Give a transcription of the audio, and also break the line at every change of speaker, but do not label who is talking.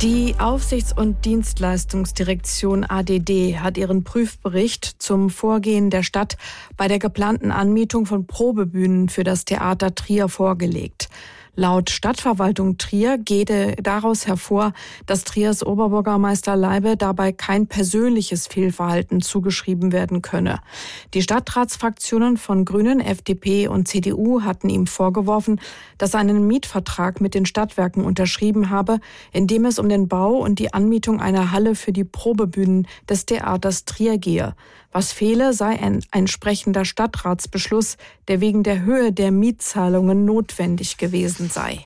Die Aufsichts- und Dienstleistungsdirektion ADD hat ihren Prüfbericht zum Vorgehen der Stadt bei der geplanten Anmietung von Probebühnen für das Theater Trier vorgelegt. Laut Stadtverwaltung Trier gehe daraus hervor, dass Triers Oberbürgermeister Leibe dabei kein persönliches Fehlverhalten zugeschrieben werden könne. Die Stadtratsfraktionen von Grünen, FDP und CDU hatten ihm vorgeworfen, dass er einen Mietvertrag mit den Stadtwerken unterschrieben habe, in dem es um den Bau und die Anmietung einer Halle für die Probebühnen des Theaters Trier gehe. Was fehle, sei ein entsprechender Stadtratsbeschluss, der wegen der Höhe der Mietzahlungen notwendig gewesen sei.